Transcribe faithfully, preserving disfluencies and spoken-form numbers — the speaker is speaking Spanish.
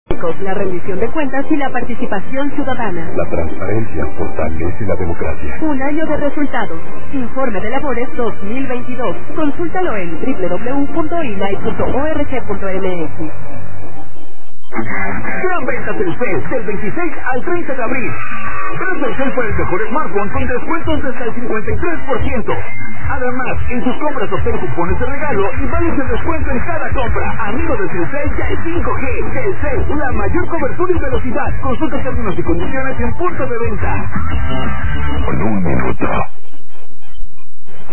La rendición de cuentas y la participación ciudadana. La transparencia fortalece la democracia. Un año de resultados. Informe de labores dos mil veintidós. Consúltalo en doble u doble u doble u punto i n a i punto org punto m x. Gran venta Telcel del veintiséis al treinta de abril. Gran Telcel por el mejor smartphone con descuentos de hasta el cincuenta y tres por ciento. Además, en sus compras obtén cupones de regalo y vales de descuento en cada compra. Amigo de Telcel ya es cinco G. Telcel, la mayor cobertura y velocidad. Consulta términos y condiciones en punto de venta. En un minuto.